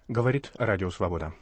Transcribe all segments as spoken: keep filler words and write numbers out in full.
Говорит Радио Свобода.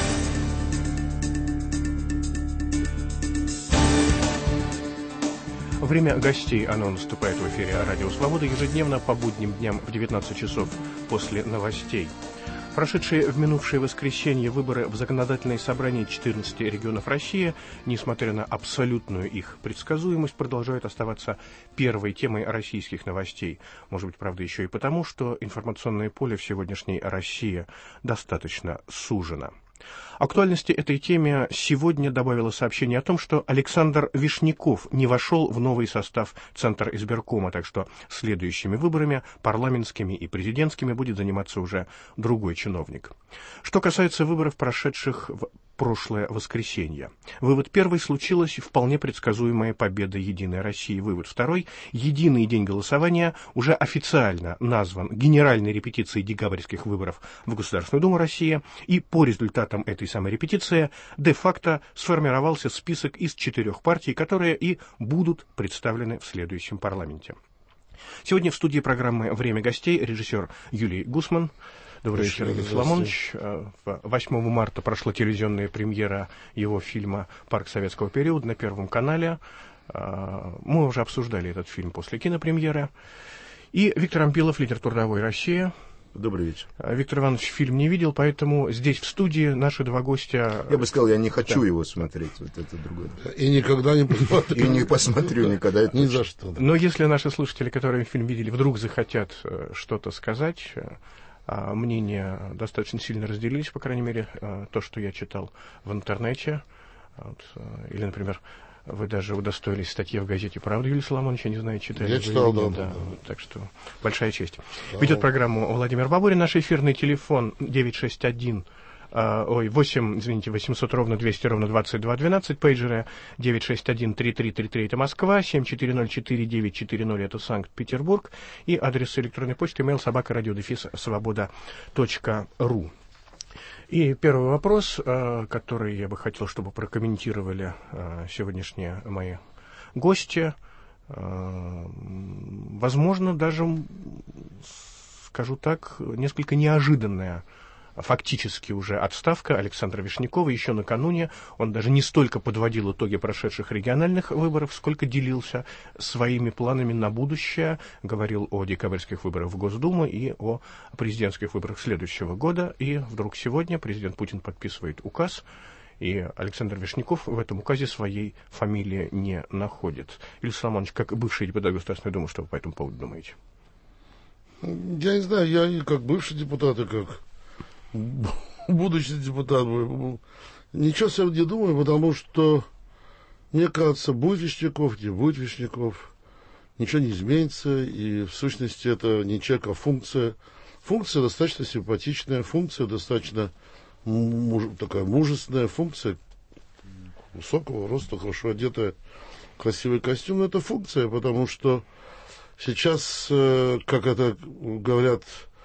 Время гостей, оно наступает в эфире Радио Свобода ежедневно по будним дням в девятнадцать часов после новостей. Прошедшие в минувшее воскресенье выборы в законодательные собрания четырнадцати регионов России, несмотря на абсолютную их предсказуемость, продолжают оставаться первой темой российских новостей. Может быть, правда, еще и потому, что информационное поле в сегодняшней России достаточно сужено. Актуальности этой теме сегодня добавило сообщение о том, что Александр Вишняков не вошел в новый состав Центризбиркома, так что следующими выборами, парламентскими и президентскими, будет заниматься уже другой чиновник. Что касается выборов, прошедших в прошлое воскресенье. Вывод первый: случилась вполне предсказуемая победа «Единой России». Вывод второй: единый день голосования уже официально назван генеральной репетицией декабрьских выборов в Государственную Думу России, и по результатам этой самой репетиции де-факто сформировался список из четырех партий, которые и будут представлены в следующем парламенте. Сегодня в студии программы «Время гостей» режиссер Юлий Гусман. Добрый вечер, Игорь Соломонович. восьмого марта прошла телевизионная премьера его фильма «Парк советского периода» на Первом канале. Мы уже обсуждали этот фильм после кинопремьеры. И Виктор Ампилов, лидер трудовой России. Добрый вечер. Виктор Иванович фильм не видел, поэтому здесь в студии наши два гостя... Я бы сказал, я не хочу да. его смотреть, вот это другое. И никогда не посмотрю. И не посмотрю никогда. Ни за что. Но если наши слушатели, которые фильм видели, вдруг захотят что-то сказать... Мнения достаточно сильно разделились, по крайней мере, то, что я читал в интернете. Вот, или, например, вы даже удостоились статьи в газете «Правда», Юлий Соломонович, я не знаю, читали я вы читал, или нет. да, Да, да. Так что большая честь. Да. Ведет программу Владимир Бабурин. Наш эфирный телефон девять шесть один, ой, восемь, извините, восемьсот ровно двести ровно двадцать два двенадцать, пейджеры девять шесть один три три три три это Москва, семь четыре ноль четыре девять четыре ноль это Санкт-Петербург, и адрес электронной почты mail собака радио дефис свобода точка ру. И первый вопрос, который я бы хотел, чтобы прокомментировали сегодняшние мои гости, возможно, даже, скажу так, несколько неожиданная фактически уже отставка Александра Вишнякова. Еще накануне он даже не столько подводил итоги прошедших региональных выборов, сколько делился своими планами на будущее, говорил о декабрьских выборах в Госдуму и о президентских выборах следующего года. И вдруг сегодня президент Путин подписывает указ, и Александр Вишняков в этом указе своей фамилии не находит. Юлий Соломонович, как бывший депутат Государственной Думы, что вы по этому поводу думаете? Я не знаю, я и как бывший депутат, и как будущий депутат, ничего себе не думаю, потому что, мне кажется, будет Вишняков, не будет Вишняков, ничего не изменится, и в сущности это не человек, а функция. Функция достаточно симпатичная, функция достаточно муж, такая мужественная, функция высокого роста, хорошо одетая, красивый костюм, но это функция, потому что сейчас, как это говорят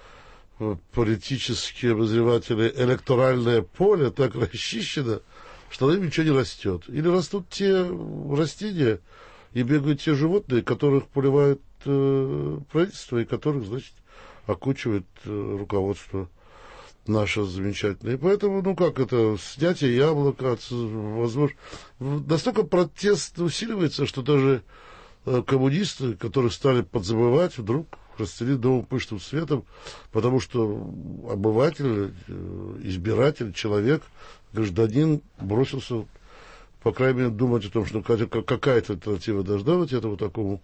политические обозреватели, электоральное поле так расчищено, что на нем ничего не растет. Или растут те растения и бегают те животные, которых поливает э, правительство, и которых, значит, окучивает э, руководство наше замечательное. И поэтому, ну как это, снятие яблока, возможно, настолько протест усиливается, что даже э, коммунисты, которые стали подзабывать, вдруг расцвели новым пышным светом, потому что обыватель, избиратель, человек, гражданин бросился, по крайней мере, думать о том, что какая-то альтернатива должна быть этому такому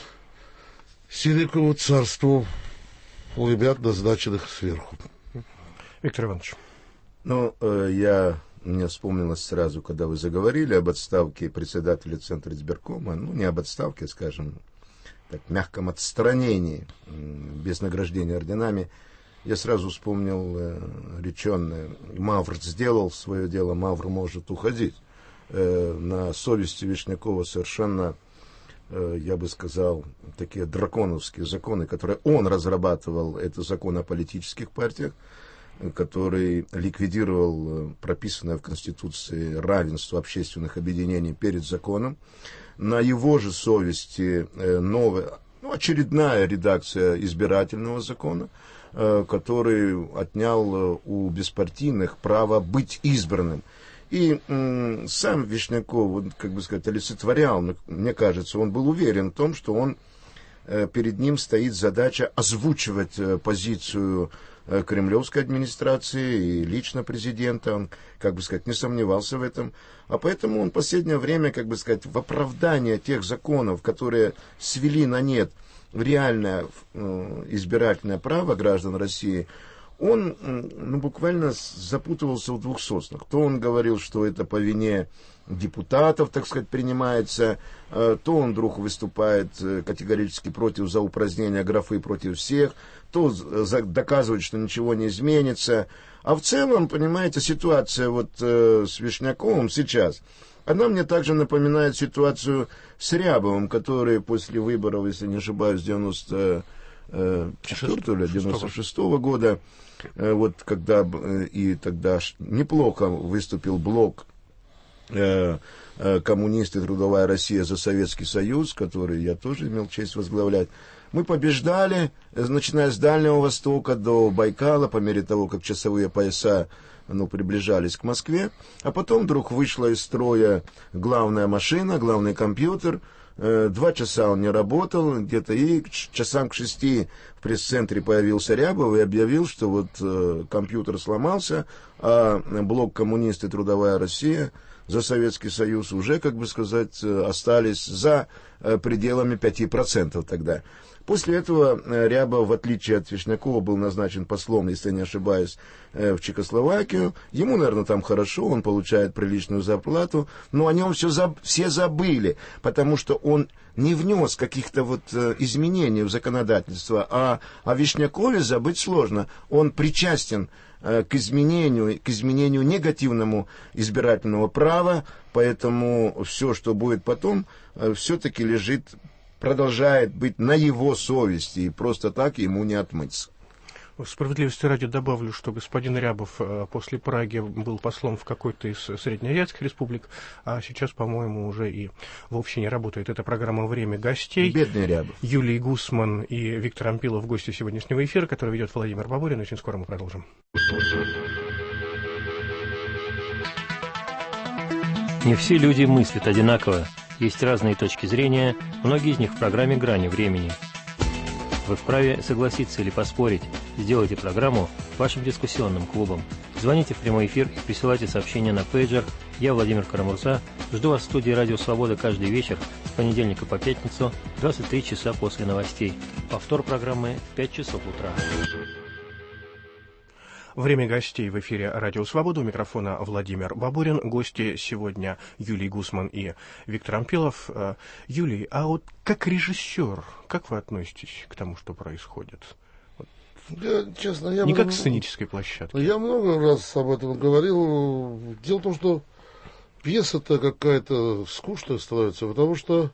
силиковому царству ребят, назначенных сверху. Виктор Иванович. Ну, э, я, мне вспомнилось сразу, когда вы заговорили об отставке председателя Центризбиркома, ну, не об отставке, скажем, так, мягком отстранении, без награждения орденами, я сразу вспомнил э, реченное: Мавр сделал свое дело, Мавр может уходить. Э, на совести Вишнякова совершенно, э, я бы сказал, такие драконовские законы, которые он разрабатывал. Это закон о политических партиях, который ликвидировал прописанное в Конституции равенство общественных объединений перед законом. На его же совести новая, ну, очередная редакция избирательного закона, который отнял у беспартийных право быть избранным. И м, сам Вишняков, он, как бы сказать, олицетворял, мне кажется, он был уверен в том, что он, э, перед ним стоит задача озвучивать э, позицию э, кремлевской администрации и лично президента. Он, как бы сказать, не сомневался в этом. А поэтому он в последнее время, как бы сказать, в оправдание тех законов, которые свели на нет реальное э, избирательное право граждан России, он ну, буквально запутывался в двух соснах. То он говорил, что это по вине депутатов, так сказать, принимается, то он вдруг выступает категорически против за упразднение графы против всех, то доказывает, что ничего не изменится. А в целом, понимаете, ситуация вот с Вишняковым сейчас, она мне также напоминает ситуацию с Рябовым, который после выборов, если не ошибаюсь, девяносто четвёртого или девяносто шестого года, вот когда и тогда неплохо выступил блок «Коммунисты. Трудовая Россия за Советский Союз», который я тоже имел честь возглавлять. Мы побеждали, начиная с Дальнего Востока до Байкала, по мере того, как часовые пояса ну, приближались к Москве, а потом вдруг вышла из строя главная машина, главный компьютер. Два часа он не работал, где-то и к часам к шести в пресс-центре появился Рябов и объявил, что вот э, компьютер сломался, а блок «Коммунисты. Трудовая Россия» за Советский Союз уже, как бы сказать, остались за э, пределами пяти процентов тогда. После этого Рябов, в отличие от Вишнякова, был назначен послом, если не ошибаюсь, в Чехословакию. Ему, наверное, там хорошо, он получает приличную зарплату, но о нем все, заб... все забыли, потому что он не внес каких-то вот изменений в законодательство, а о Вишнякове забыть сложно. Он причастен к изменению, к изменению негативному избирательного права, поэтому все, что будет потом, все-таки лежит, продолжает быть на его совести, и просто так ему не отмыться. В справедливости ради добавлю, что господин Рябов после Праги был послом в какой-то из среднеазиатских республик, а сейчас, по-моему, уже и вовсе не работает. Это программа «Время гостей». Бедный Рябов. Юлий Гусман и Виктор Ампилов, гости сегодняшнего эфира, который ведет Владимир Бабурин. Очень скоро мы продолжим. Не все люди мыслят одинаково. Есть разные точки зрения, многие из них в программе «Грани времени». Вы вправе согласиться или поспорить. Сделайте программу вашим дискуссионным клубом. Звоните в прямой эфир и присылайте сообщения на пейджер. Я, Владимир Карамурза, жду вас в студии «Радио Свобода» каждый вечер с понедельника по пятницу, двадцать три часа после новостей. Повтор программы в пять часов утра. Время гостей в эфире «Радио Свобода». У микрофона Владимир Бабурин. Гости сегодня Юлий Гусман и Виктор Ампилов. Юлий, а вот как режиссер, как вы относитесь к тому, что происходит? Я, честно, я Не много, как сценической площадки. Я много раз об этом говорил. Дело в том, что пьеса-то какая-то скучная становится, потому что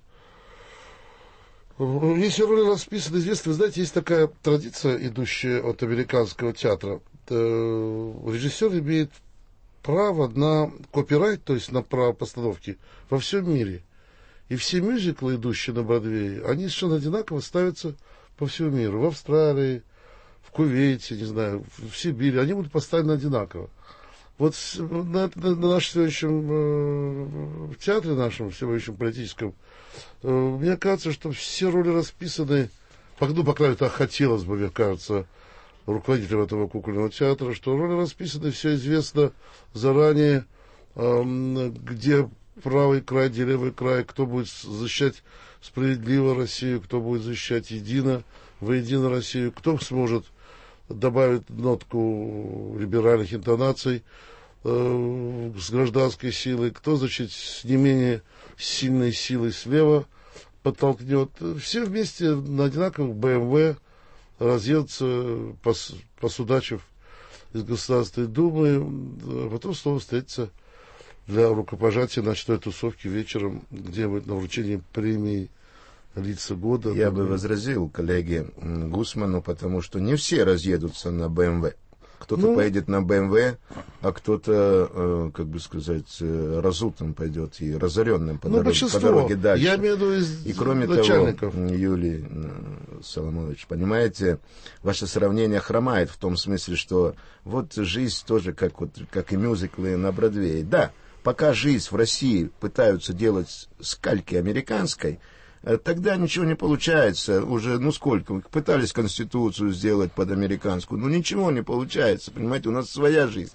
если роли расписаны известны, вы знаете, есть такая традиция, идущая от американского театра. Режиссер имеет право на копирайт, то есть на право постановки во всем мире. И все мюзиклы, идущие на Бродвее, они совершенно одинаково ставятся по всему миру. В Австралии, в Кувейте, не знаю, в Сибири. Они будут поставлены одинаково. Вот на, на, на нашем сегодняшнем э, театре, нашем сегодняшнем политическом, э, мне кажется, что все роли расписаны, ну, по крайней мере, так хотелось бы, мне кажется, руководителям этого кукольного театра, что роли расписаны, все известно заранее, э, где правый край, где левый край, кто будет защищать справедливо Россию, кто будет защищать едино, воедино Россию, кто сможет добавить нотку либеральных интонаций э, с гражданской силой, кто, значит, с не менее сильной силой слева подтолкнет. Все вместе на одинаковых бэ эм вэ разъедутся, пос, посудачив из Государственной Думы, а потом снова встретиться для рукопожатия ночной тусовки вечером где-нибудь на вручении премии «Лица года». Я бы возразил коллеге Гусману, потому что не все разъедутся на бэ эм вэ. Кто-то ну, поедет на бэ эм вэ, а кто-то, э, как бы сказать, э, разутым пойдет и разоренным по, ну, дороге, по дороге дальше. Я имею в виду из И кроме начальников. того, Юлий Соломонович, понимаете, ваше сравнение хромает в том смысле, что вот жизнь тоже как, вот, как и мюзиклы на Бродвее. Да, пока жизнь в России пытаются делать с кальки американской, тогда ничего не получается. Уже, ну сколько, пытались Конституцию сделать под американскую, но ничего не получается, понимаете, у нас своя жизнь.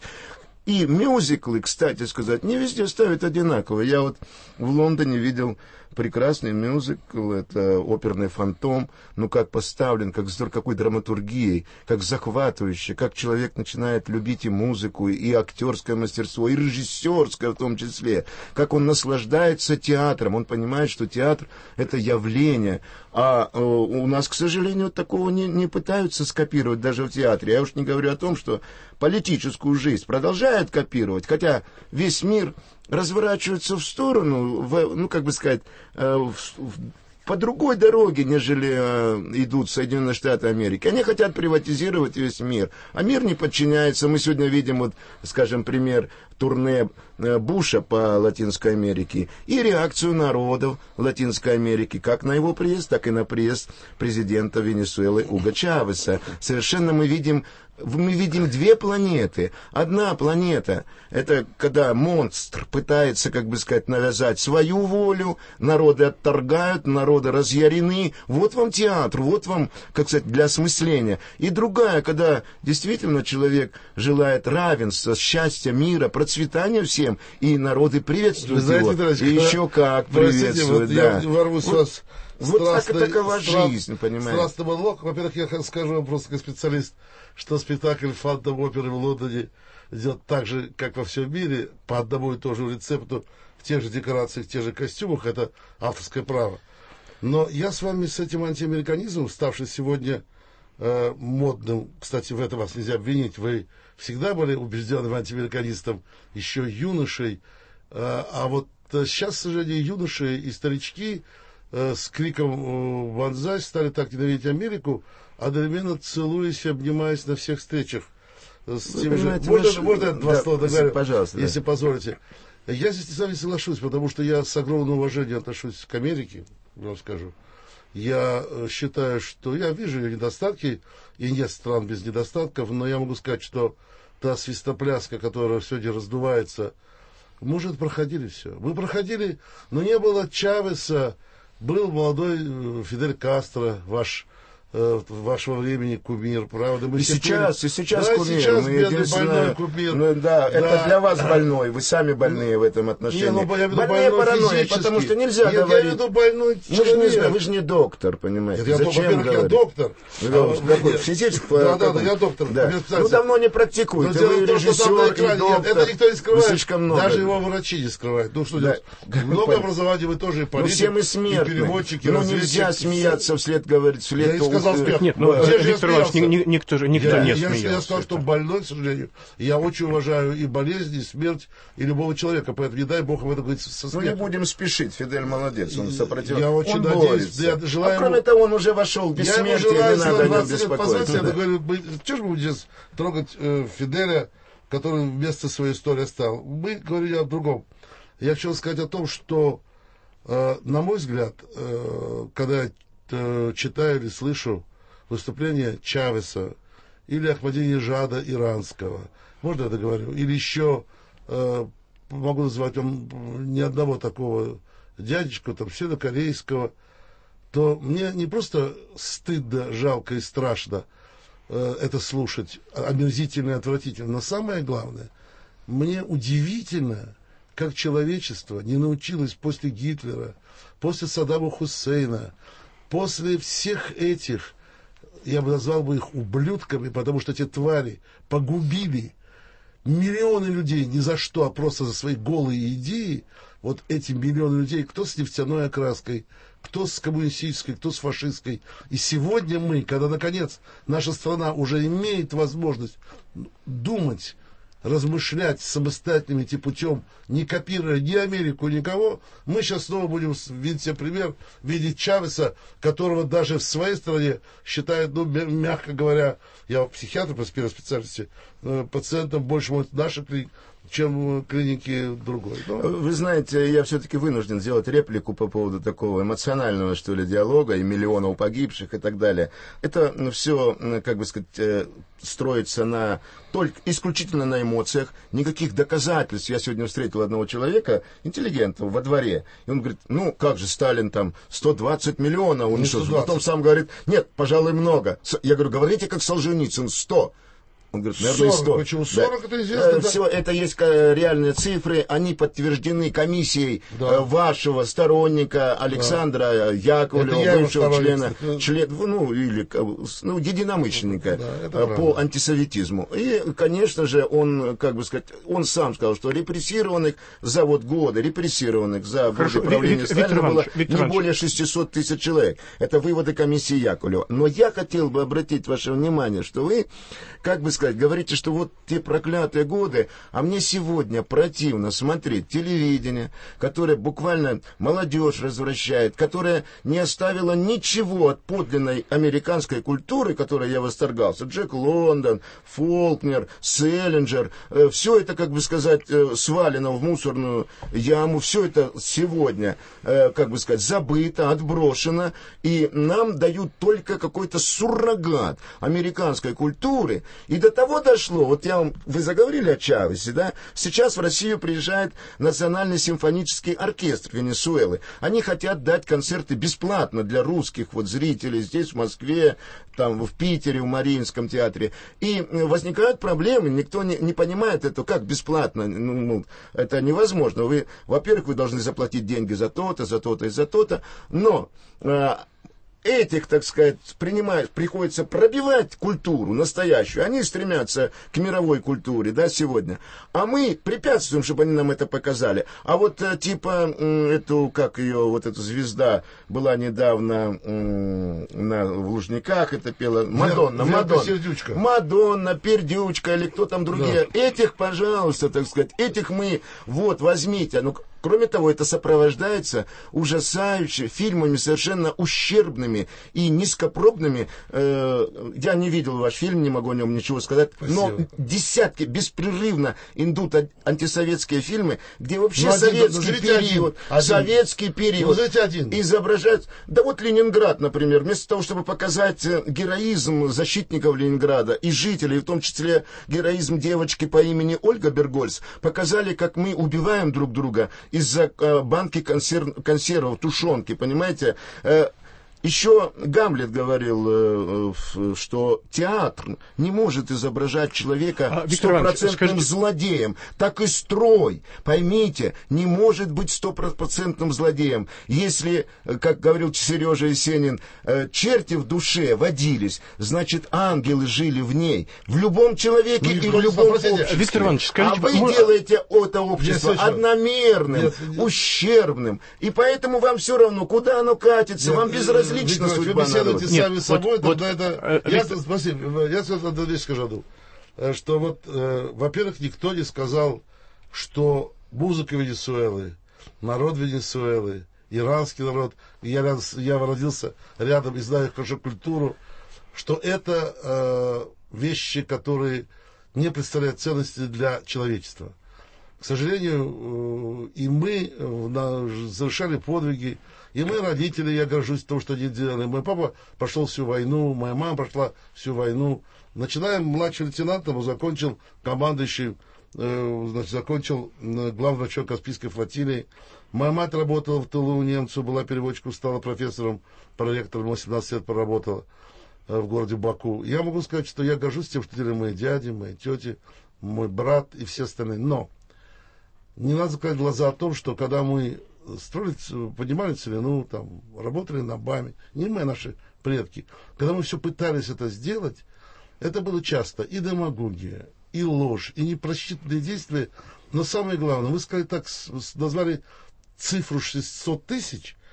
И мюзиклы, кстати сказать, не везде ставят одинаково. Я вот в Лондоне видел прекрасный мюзикл, это оперный «Фантом», ну как поставлен, как с какой драматургией, как захватывающе, как человек начинает любить и музыку, и актерское мастерство, и режиссерское в том числе, как он наслаждается театром, он понимает, что театр — это явление, а э, у нас, к сожалению, такого не, не пытаются скопировать даже в театре. Я уж не говорю о том, что политическую жизнь продолжают копировать, хотя весь мир разворачиваются в сторону, в, ну, как бы сказать, э, в, в, по другой дороге, нежели э, идут Соединенные Штаты Америки. Они хотят приватизировать весь мир, а мир не подчиняется. Мы сегодня видим, вот, скажем, пример турне э, Буша по Латинской Америке и реакцию народов Латинской Америки, как на его приезд, так и на приезд президента Венесуэлы Уго Чавеса. Совершенно мы видим мы видим две планеты. Одна планета — это когда монстр пытается, как бы сказать, навязать свою волю, народы отторгают, народы разъярены. Вот вам театр, вот вам, как сказать, для осмысления. И другая, когда действительно человек желает равенства, счастья, мира, процветания всем, и народы приветствуют знаете, его. Дорочка, И еще как приветствуют, вот да. Я ворвусь вот, вас вот страстный, так такова страст, жизнь, понимаете. Страстный монолог. Во-первых, я скажу вам просто как специалист, что спектакль «Фантом оперы» в Лондоне идет так же, как во всем мире, по одному и тому же рецепту, в тех же декорациях, в тех же костюмах, это авторское право. Но я с вами с этим антиамериканизмом, ставший сегодня э, модным, кстати, в этом вас нельзя обвинить, вы всегда были убежденным антиамериканистом, еще юношей, э, а вот э, сейчас, к сожалению, юноши и старички э, с криком «Ванзай» стали так ненавидеть Америку, одновременно целуясь и обнимаясь на всех встречах. С теми же... Можно, ваш... можно я два да, слова договорю, пожалуйста, если да. позволите? Я здесь с вами соглашусь, потому что я с огромным уважением отношусь к Америке, я вам скажу. Я считаю, что я вижу ее недостатки, и нет стран без недостатков, но я могу сказать, что та свистопляска, которая сегодня раздувается, мы уже проходили все. Мы проходили, но не было Чавеса, был молодой Фидель Кастро, ваш... вашего времени кумир, правда? Мы и, сейчас, и сейчас да, кумир. Сейчас мы бедный больной кумир. Ну, да, да, это для вас больной, вы сами больные в этом отношении. Не, ну, я веду больные паранойей, потому что нельзя я, говорить. Я веду больной мы же не, вы же не доктор, понимаете. Я, Зачем говорить? Я доктор. Ну, а, какой, физический, да, да, да, я доктор. Да. Ну, давно не практикуете. Вы то, режиссер и доктор. Это никто не скрывает. Слишком много. Даже его врачи не скрывают. Ну, что да. Много образования вы тоже и политик, ну, все мы смертны. И переводчики, ну, нельзя смеяться вслед, говорить, вслед. Я сказал смерть. Нет, ну, Виктор Иванович, никто же никто я, не я, смеялся. Я сказал, что больной, к сожалению. Я очень уважаю и болезнь, и смерть, и любого человека. Поэтому не дай Бог об этом говорить со смертью. Ну, не будем спешить. Фидель молодец, он сопротивляется. Я очень он надеюсь. Я желаю а кроме ему... того, он уже вошел в бессмертие, не надо о нем беспокоиться. Я говорю, что же мы будем здесь трогать э, Фиделя, который вместо своей истории стал? Мы говорили о другом. Я хотел сказать о том, что, э, на мой взгляд, э, когда я э, читаю или слышу выступление Чавеса или Ахмадинежада иранского, можно я договорю, или еще, э, могу назвать вам ни одного такого дядечку, там, северокорейского, то мне не просто стыдно, жалко и страшно э, это слушать, омерзительно и отвратительно, но самое главное, мне удивительно, как человечество не научилось после Гитлера, после Саддама Хусейна, после всех этих, я бы назвал бы их ублюдками, потому что эти твари погубили миллионы людей ни за что, а просто за свои голые идеи. Вот эти миллионы людей, кто с нефтяной окраской, кто с коммунистической, кто с фашистской. И сегодня мы, когда, наконец, наша страна уже имеет возможность думать размышлять самостоятельным идти путем, не копируя ни Америку, никого, мы сейчас снова будем видеть себе пример, видеть Чавеса, которого даже в своей стране считают, ну, мягко говоря, я психиатр по специальности, пациентам больше может наших клиник, чем клиники другой. Но... Вы знаете, я все-таки вынужден сделать реплику по поводу такого эмоционального, что ли, диалога и миллионов погибших и так далее. Это все, как бы сказать, строится на только исключительно на эмоциях, никаких доказательств. Я сегодня встретил одного человека, интеллигента, во дворе, и он говорит, ну, как же Сталин там сто двадцать миллионов уничтожил. Потом сам говорит, нет, пожалуй, много. Я говорю, говорите, как Солженицын, сто. Он говорит, наверное, сорок, сто. Почему сорок, да. Это известно. Да. Все это есть реальные цифры, они подтверждены комиссией да. вашего сторонника Александра да. Яковлева, бывшего члена, член, ну, или, ну, единомышленника да, по антисоветизму. И, конечно же, он, как бы сказать, он сам сказал, что репрессированных за вот годы, репрессированных за годы правления Сталина было не более шестьсот тысяч человек. Это выводы комиссии Яковлева. Но я хотел бы обратить ваше внимание, что вы, как бы сказать, говорите, что вот те проклятые годы, а мне сегодня противно смотреть телевидение, которое буквально молодежь развращает, которое не оставило ничего от подлинной американской культуры, которой я восторгался. Джек Лондон, Фолкнер, Селлинджер, э, все это, как бы сказать, э, свалено в мусорную яму, все это сегодня, э, как бы сказать, забыто, отброшено, и нам дают только какой-то суррогат американской культуры, и до того дошло, вот я вам, вы заговорили о Чавесе, да? Сейчас в Россию приезжает Национальный симфонический оркестр Венесуэлы. Они хотят дать концерты бесплатно для русских вот зрителей здесь, в Москве, там, в Питере, в Мариинском театре. И возникают проблемы, никто не, не понимает это, как бесплатно. Ну, ну, это невозможно. Вы, во-первых, вы должны заплатить деньги за то-то, за то-то и за то-то, но... Этих, так сказать, принимают, приходится пробивать культуру настоящую. Они стремятся к мировой культуре, да, сегодня. А мы препятствуем, чтобы они нам это показали. А вот типа эту, как ее, вот эта звезда была недавно на, в Лужниках, это пела Мадонна, Мадонна. Сердючка. Мадонна, Пердючка или кто там другие. Да. Этих, пожалуйста, так сказать, этих мы, вот, возьмите. Ну, кроме того, это сопровождается ужасающе фильмами совершенно ущербными и низкопробными. Э, я не видел ваш фильм, не могу о нем ничего сказать. Спасибо. Но десятки беспрерывно идут антисоветские фильмы, где вообще ну, советский один, период, один. советский период один. изображают. Да вот Ленинград, например, вместо того, чтобы показать героизм защитников Ленинграда и жителей, в том числе героизм девочки по имени Ольга Бергольц, показали, как мы убиваем друг друга из-за э, банки консерв, консервов, тушенки, понимаете? Э, Еще Гамлет говорил, э, что театр не может изображать человека стопроцентным а, злодеем. Так и строй, поймите, не может быть стопроцентным злодеем. Если, как говорил Сережа Есенин, э, черти в душе водились, значит, ангелы жили в ней. В любом человеке ну, и в любом обществе. Виктор Иванович, скажите, а вы мы... делаете это общество одномерным, нет, ущербным. И поэтому вам все равно, куда оно катится, нет, вам безразлично. Лично Виктор, судьба вы беседуете народа. сами Нет, собой, вот, тогда вот, это... э, я, Виктор... спасибо, я сейчас одну вещь скажу, что вот, э, во-первых, никто не сказал, что музыка Венесуэлы, народ Венесуэлы, иранский народ, я, рядом, я родился рядом и знаю хорошо культуру, что это э, вещи, которые не представляют ценности для человечества. К сожалению, и мы совершали подвиги, и мы, родители, я горжусь тем, что они делали. Мой папа прошел всю войну, моя мама прошла всю войну. Начиная младшим лейтенантом, закончил командующим, значит, закончил главным врачом Каспийской флотилии. Моя мать работала в тылу у немцев, была переводчиком, стала профессором, проректором, восемнадцать лет проработала в городе Баку. Я могу сказать, что я горжусь тем, что делали мои дяди, мои тети, мой брат и все остальные. Но не надо закрывать глаза о том, что когда мы строили, поднимали целину, там, работали на БАМе, не мы, а наши предки, когда мы все пытались это сделать, это было часто и демагогия, и ложь, и непросчитанные действия. Но самое главное, вы сказали так, назвали цифру шестьсот тысяч,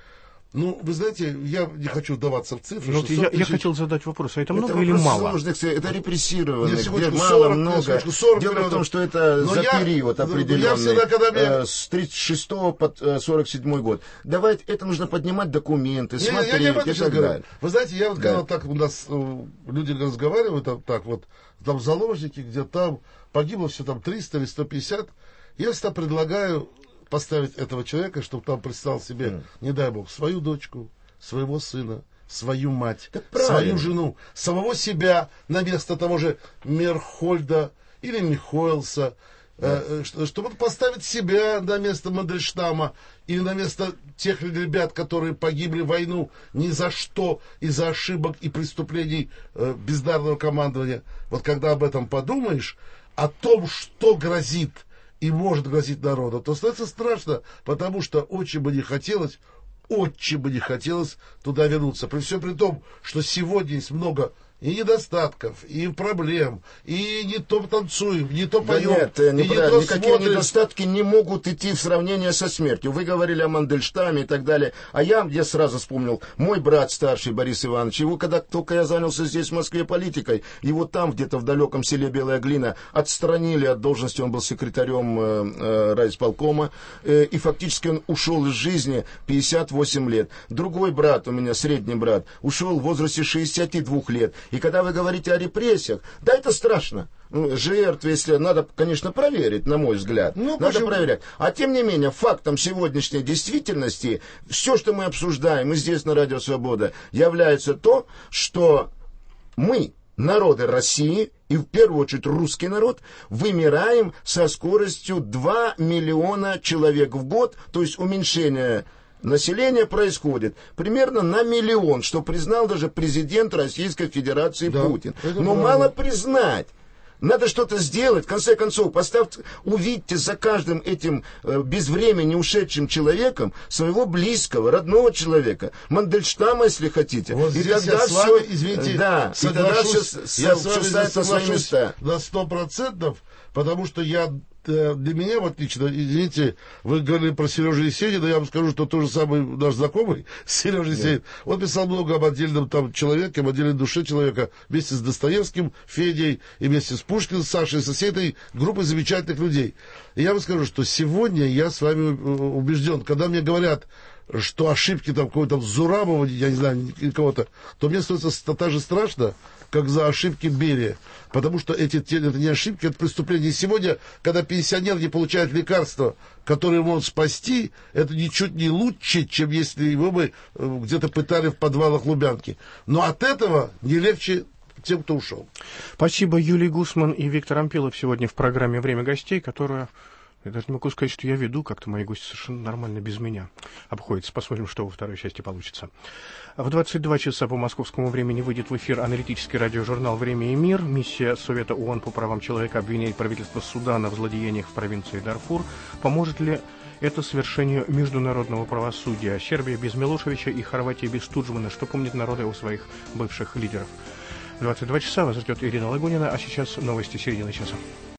Ну, вы знаете, я не хочу вдаваться в цифры. Ну, я, я хотел задать вопрос, а это, это много или мало? Сложных, это репрессированных, где мало, сорок, много. сорок Дело миллионов. в том, что это Но за я, период определенный, я всегда, когда мне... э, с тридцать шестого по сорок седьмой год. Давайте, это нужно поднимать документы, не, смотреть я, я, я и так далее. Вы знаете, я вот да. когда так у нас э, люди разговаривают, там, так вот, там заложники, где там погибло все там триста или сто пятьдесят, я всегда предлагаю поставить этого человека, чтобы там представил себе, mm. не дай бог, свою дочку, своего сына, свою мать, свою жену, самого себя на место того же Мерхольда или Михоэлса, да. э, чтобы поставить себя на место Мандельштама или на место тех ребят, которые погибли в войну ни за что из-за ошибок и преступлений э, бездарного командования. Вот когда об этом подумаешь, о том, что грозит и может грозить народу, то становится страшно, потому что очень бы не хотелось, очень бы не хотелось туда вернуться. При всем при том, что сегодня есть много и недостатков, и проблем, и не то танцуем, не то поем, да нет, и не то никакие смотрим. Недостатки не могут идти в сравнение со смертью. Вы говорили о Мандельштаме и так далее. А я, я сразу вспомнил, мой брат старший, Борис Иванович, его, когда только я занялся здесь, в Москве, политикой, его там, где-то в далеком селе Белая Глина, отстранили от должности, он был секретарем э, э, райисполкома, э, и фактически он ушел из жизни пятьдесят восемь лет. Другой брат, у меня средний брат, ушел в возрасте шестидесяти двух лет. И когда вы говорите о репрессиях, да, это страшно. Ну, жертвы, если надо, конечно, проверить, на мой взгляд. Ну, надо почему? проверять. А тем не менее, фактом сегодняшней действительности, все, что мы обсуждаем и здесь на Радио Свобода, является то, что мы, народы России, и в первую очередь русский народ, вымираем со скоростью два миллиона человек в год, то есть уменьшение население происходит примерно на миллион, что признал даже президент Российской Федерации да, Путин. Но правда. Мало признать. Надо что-то сделать. В конце концов, поставьте, увидьте за каждым этим э, без времени ушедшим человеком своего близкого, родного человека. Мандельштама, если хотите. Вот и здесь тогда я все, с вами, извините, да, и тогда все, я все ставит на свои места. На сто процентов, потому что я... Для меня, вот лично, извините, вы говорили про Сережу Есенина, я вам скажу, что тот же самый наш знакомый, Сережа Есенин, он писал много об отдельном там человеке, об отдельной душе человека, вместе с Достоевским, Федей, и вместе с Пушкиным, Сашей, со всей этой группой замечательных людей. И я вам скажу, что сегодня я с вами убежден, когда мне говорят, что ошибки там какого-то Зурабова, я не знаю, кого-то, то мне становится так же страшно, как за ошибки Берия. Потому что эти, это не ошибки, это преступления. И сегодня, когда пенсионер не получает лекарства, которые могут спасти, это ничуть не лучше, чем если его бы где-то пытали в подвалах Лубянки. Но от этого не легче тем, кто ушел. Спасибо, Юлий Гусман и Виктор Ампилов сегодня в программе «Время гостей», которая... Я даже не могу сказать, что я веду, как-то мои гости совершенно нормально без меня обходятся. Посмотрим, что во второй части получится. В двадцать два часа по московскому времени выйдет в эфир аналитический радиожурнал «Время и мир». Миссия Совета ООН по правам человека обвиняет правительство Судана в злодеяниях в провинции Дарфур. Поможет ли это совершению международного правосудия? Сербия без Милошевича и Хорватия без Туджмана. Что помнят народы о своих бывших лидерах? В двадцать два часа вас ждет Ирина Лагунина, а сейчас новости середины часа.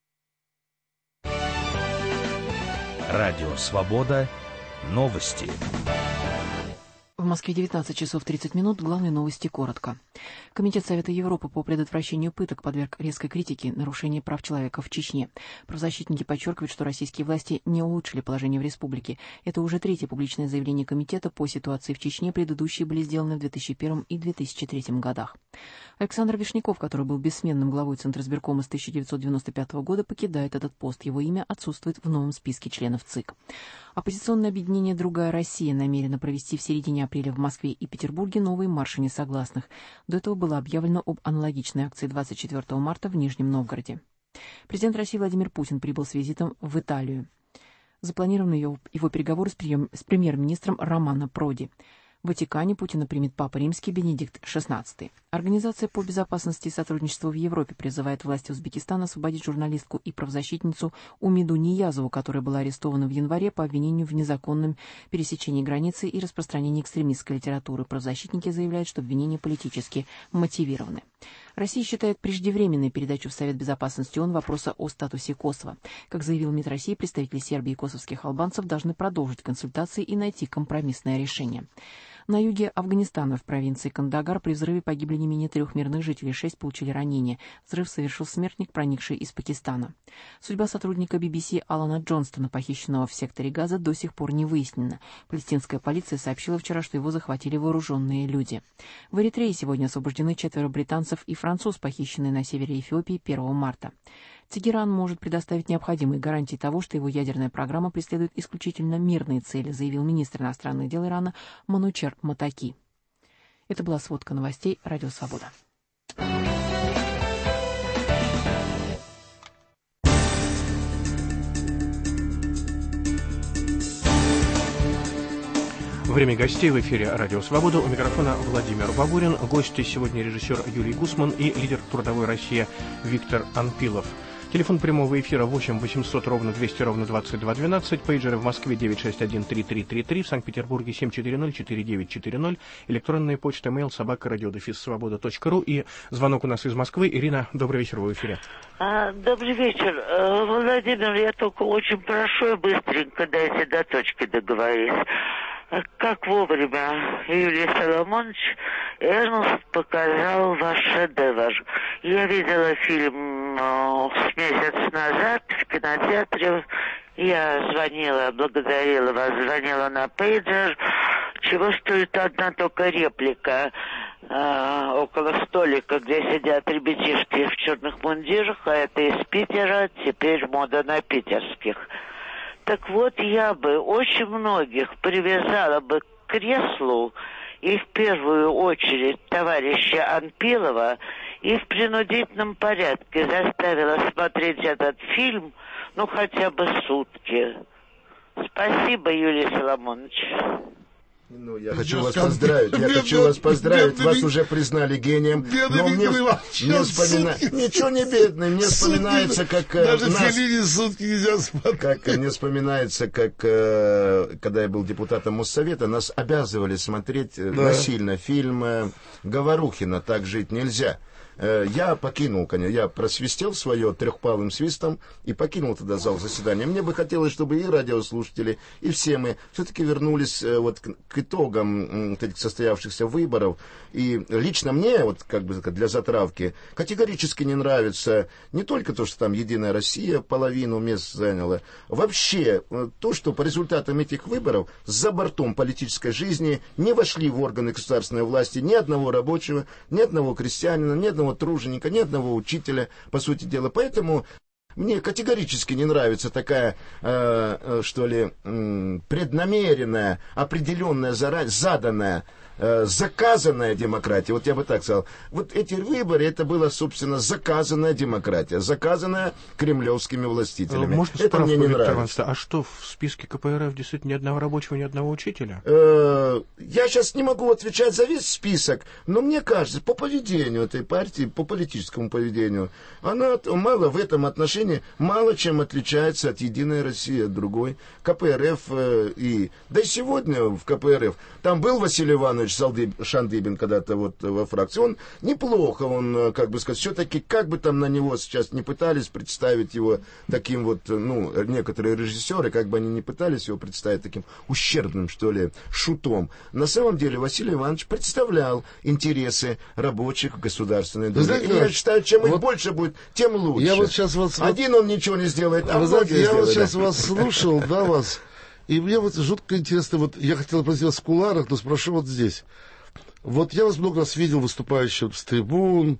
Радио «Свобода». Новости. В Москве девятнадцать часов тридцать минут. Главные новости коротко. Комитет Совета Европы по предотвращению пыток подверг резкой критике нарушения прав человека в Чечне. Правозащитники подчеркивают, что российские власти не улучшили положение в республике. Это уже третье публичное заявление комитета по ситуации в Чечне. Предыдущие были сделаны в две тысячи первом и две тысячи третьем годах. Александр Вишняков, который был бессменным главой Центризбиркома с тысяча девятьсот девяносто пятого года, покидает этот пост. Его имя отсутствует в новом списке членов ЦИК. Оппозиционное объединение «Другая Россия» намерено провести в середине апреля в Москве и Петербурге новые марши несогласных. До этого было объявлено об аналогичной акции двадцать четвёртого марта в Нижнем Новгороде. Президент России Владимир Путин прибыл с визитом в Италию. Запланированы его, его переговоры с, прием, с премьер-министром Романо Проди. В Ватикане Путина примет Папа Римский Бенедикт шестнадцатый. Организация по безопасности и сотрудничеству в Европе призывает власти Узбекистана освободить журналистку и правозащитницу Умиду Ниязову, которая была арестована в январе по обвинению в незаконном пересечении границы и распространении экстремистской литературы. Правозащитники заявляют, что обвинения политически мотивированы. Россия считает преждевременной передачу в Совет Безопасности ООН вопроса о статусе Косово. Как заявил МИД России, представители Сербии и косовских албанцев должны продолжить консультации и найти компромиссное решение. На юге Афганистана, в провинции Кандагар, при взрыве погибли не менее трех мирных жителей, шесть получили ранения. Взрыв совершил смертник, проникший из Пакистана. Судьба сотрудника би би си Алана Джонстона, похищенного в секторе Газа, до сих пор не выяснена. Палестинская полиция сообщила вчера, что его захватили вооруженные люди. В Эритрее сегодня освобождены четверо британцев и француз, похищенные на севере Эфиопии первого марта. Тегеран может предоставить необходимые гарантии того, что его ядерная программа преследует исключительно мирные цели, заявил министр иностранных дел Ирана Манучер Матаки. Это была сводка новостей «Радио Свобода». Время гостей в эфире «Радио Свобода». У микрофона Владимир Бабурин. Гости сегодня режиссер Юрий Гусман и лидер «Трудовой России» Виктор Анпилов. Телефон прямого эфира восемь восемьсот ровно двести ровно двадцать два двенадцать, пейджеры в Москве девять шесть один три три три три, в Санкт-Петербурге семь четыре ноль четыре девять четыре ноль, электронная почта mail собака радиодефис свобода точка ру и звонок у нас из Москвы. Ирина, добрый вечер, вы в эфире. А, добрый вечер. Владимир, я только очень прошу быстренько дайте до точки договориться. Как вовремя Юрий Соломонович Эрнст показал ваш шедевр. Я видела фильм ну, с месяц назад в кинотеатре. Я звонила, благодарила вас, звонила на пейджер. Чего стоит одна только реплика а, около столика, где сидят ребятишки в черных мундирах, а это из Питера, теперь мода на питерских. Так вот, я бы очень многих привязала бы к креслу и в первую очередь товарища Анпилова и в принудительном порядке заставила смотреть этот фильм, ну, хотя бы сутки. Спасибо, Юрий Соломонович. Ну, я хочу вас поздравить, я хочу вас поздравить, вас уже признали гением, но мне, мне вспоминается, ничего не бедный, мне вспоминается, как даже нас, Феллини сутки нельзя смотреть. Как мне вспоминается, как когда я был депутатом Моссовета, нас обязывали смотреть да. насильно фильм Говорухина «Так жить нельзя». Я покинул, конечно, я просвистел свое трехпалым свистом и покинул тогда зал заседания. Мне бы хотелось, чтобы и радиослушатели, и все мы все-таки вернулись вот к, к итогам этих состоявшихся выборов. И лично мне, вот как бы для затравки, категорически не нравится не только то, что там «Единая Россия» половину мест заняла, вообще то, что по результатам этих выборов за бортом политической жизни не вошли в органы государственной власти ни одного рабочего, ни одного крестьянина, ни одного труженика, ни одного учителя, по сути дела. Поэтому мне категорически не нравится такая, э, что ли, э, преднамеренная, определенная, заранее, заданная, э, заказанная демократия. Вот я бы так сказал. Вот эти выборы, это была, собственно, заказанная демократия, заказанная кремлевскими властителями. Можно это справку, мне не Виктор нравится. А что, в списке ка пэ эр эф действительно ни одного рабочего, ни одного учителя? Э, я сейчас не могу отвечать за весь список, но мне кажется, по поведению этой партии, по политическому поведению, она мало в этом отношении, мало чем отличается от «Единой России», от другой. ка пэ эр эф э, и... Да и сегодня в ка пэ эр эф, там был Василий Иванович Шандыбин когда-то вот во фракции, он неплохо, он, как бы сказать, все-таки, как бы там на него сейчас не пытались представить его таким вот, ну, некоторые режиссеры, как бы они не пытались его представить таким ущербным, что ли, шутом. На самом деле Василий Иванович представлял интересы рабочих в Государственной Думе. И я считаю, чем вот их больше будет, тем лучше. Я вот сейчас вот... Один он ничего не сделает, а вы знаете, я сделают. вот сейчас вас слушал, да, вас, и мне вот жутко интересно, вот я хотел спросить вас в кулуарах, но спрошу вот здесь. Вот я вас много раз видел выступающим с трибун,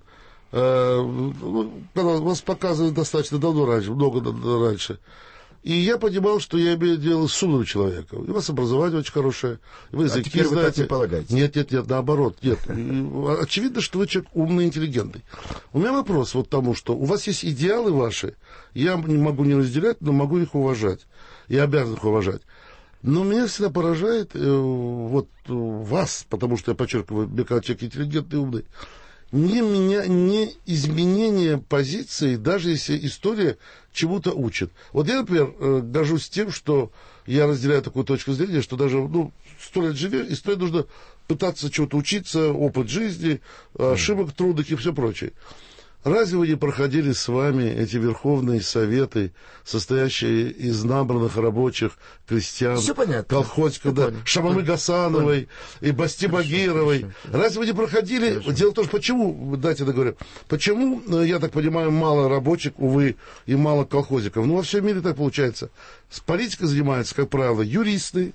э, когда вас показывали достаточно давно раньше, много раньше. И я понимал, что я имею дело с умным человеком. У вас образование очень хорошее, вы языки а теперь знаете. Вы так не полагаете? Нет, нет, нет, наоборот, нет. Очевидно, что вы человек умный, интеллигентный. У меня вопрос вот тому, что у вас есть идеалы ваши, я не могу не разделять, но могу их уважать. Я обязан их уважать. Но меня всегда поражает э, вот вас, потому что я подчеркиваю, мне когда человек интеллигентный, умный, не, меня, не изменение позиции, даже если история чему-то учит. Вот я, например, горжусь тем, что я разделяю такую точку зрения, что даже ну, сто лет живешь, история нужно пытаться чего-то учиться, опыт жизни, ошибок трудных и все прочее. Разве вы не проходили с вами эти верховные советы, состоящие из набранных рабочих, крестьян, колхозников, да, Шамамы Гасановой и Басти Багировой? Разве вы не проходили? Хорошо. Дело в том, что почему, дайте договорю, почему, я так понимаю, мало рабочих, увы, и мало колхозников? Ну, во всем мире так получается. С политикой занимаются, как правило, юристы,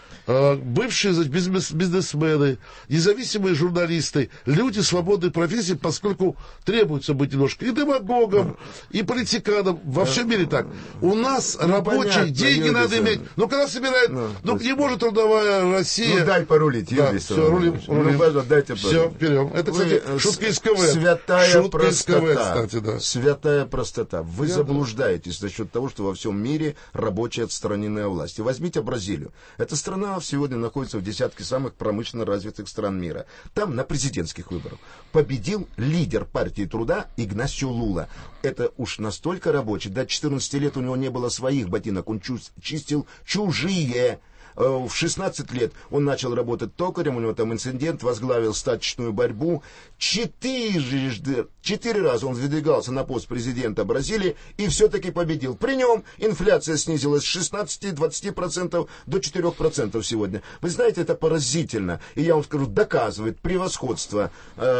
бывшие бизнесмены, независимые журналисты, люди свободной профессии, поскольку требуется быть немножко и демагогом, и политиканом. Во всем мире так. У нас ну, рабочие, понятно, деньги надо сам. иметь. Но когда собирают, ну, ну не может трудовая Россия... Ну дай порулить, да, Юрий все, рулим, рулим. Ну, дайте все, берем. Это, кстати, Вы, шутка из КВН. Святая шутка простота. Из КВН, кстати, да. Святая простота. Вы Я заблуждаетесь за счет того, что во всем мире рабочие отстранены от власти. Возьмите Бразилию. Эта страна сегодня находится в десятке самых промышленно развитых стран мира. Там на президентских выборах победил лидер партии труда Игнасио Лула. Это уж настолько рабочий. До четырнадцати лет у него не было своих ботинок. Он чистил чужие. В шестнадцать лет он начал работать токарем, у него там инцидент, возглавил стачечную борьбу. Четырежды, четыре раза он выдвигался на пост президента Бразилии и все-таки победил. При нем инфляция снизилась с шестнадцати-двадцати процентов до четырёх процентов сегодня. Вы знаете, это поразительно. И я вам скажу, доказывает превосходство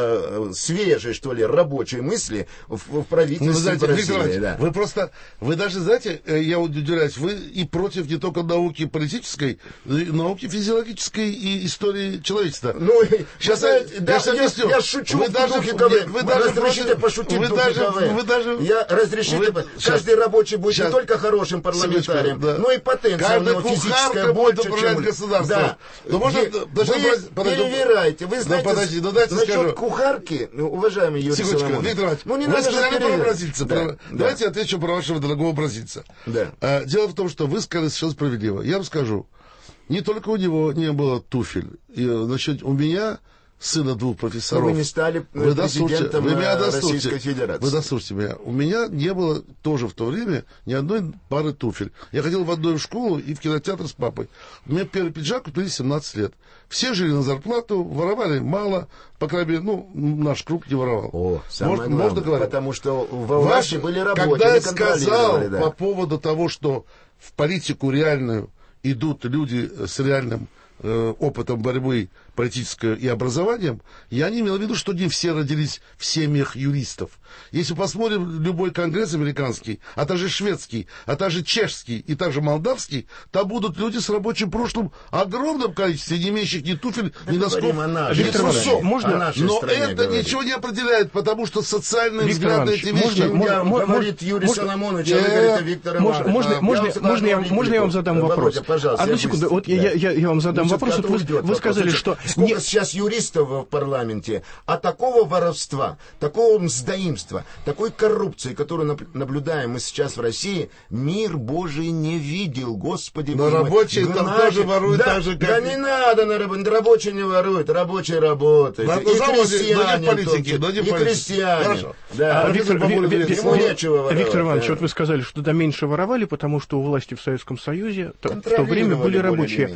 э, свежей, что ли, рабочей мысли в, в правительстве ну, знаете, Бразилии. Да. Вы просто, вы даже, знаете, я удивляюсь, вы и против не только науки политической, науки физиологической и истории человечества. Ну, сейчас знаете, я, да, я, я, я, я шучу вы в даже, духе КВН. Вы, вы даже разрешите пошутить вы в духе даже, КВН. Вы даже, я разрешите, вы, каждый сейчас, рабочий будет сейчас, не только хорошим парламентарием, да. но и потенцией у него физическая больше, чем... государством. Да. Но можно, вы подожди, перевираете. Вы знаете, да, подожди, ну, дайте насчет скажу. кухарки, уважаемый Юрий Соломонович. Виктор Иванович, ну, не вы сказали про бразильца. Да, про... Да. Давайте я отвечу про вашего дорогого бразильца. Да. А, дело в том, что вы сказали совершенно справедливо. Я вам скажу. Не только у него не было туфель. И, значит, у меня, сына двух профессоров... Но вы не стали вы президентом вы меня Российской Федерации. Вы дослушайте меня. У меня не было тоже в то время ни одной пары туфель. Я ходил в одну школу и в кинотеатр с папой. У меня первый пиджак купили семнадцать лет. Все жили на зарплату, воровали мало, по крайней мере, ну, наш круг не воровал. О, самое Может, главное, можно говорить? Потому что во власти были рабочие. Когда я сказал да. по поводу того, что в политику реальную идут люди с реальным э, опытом борьбы политической и образованием, я не имел в виду, что не все родились в семьях юристов. Если посмотрим любой конгресс американский, а также шведский, а также чешский и также молдавский, там будут люди с рабочим прошлым в огромном количестве, не имеющих ни туфель, ни носков, ни трусов. Можно? Но это говорить. Ничего не определяет, потому что социальные Виктор взгляды эти вещи... Можно, можно, говорит Юрий можно, Соломонович, а вы говорите Виктор Иванович. Можно, можно, можно, я, можно я вам задам вопрос? Володя, пожалуйста. Одну секунду, вот да. я, я, я вам задам Значит, вопрос. Вот вы, вы сказали, что... Сколько не... сейчас юристов в парламенте, а такого воровства, такого мздоимства, такой коррупции, которую наблюдаем мы сейчас в России, мир Божий не видел, Господи Боже мой. Но рабочие там тоже воруют, да, так же, как... Да не надо, на раб... рабочие не воруют, рабочие работают. Да, и крестьяне, политики, и крестьяне. Да. А, Виктор, Ему нечего воровать. Виктор Иванович, да. Вот вы сказали, что туда меньше воровали, потому что у власти в Советском Союзе в то время были рабочие.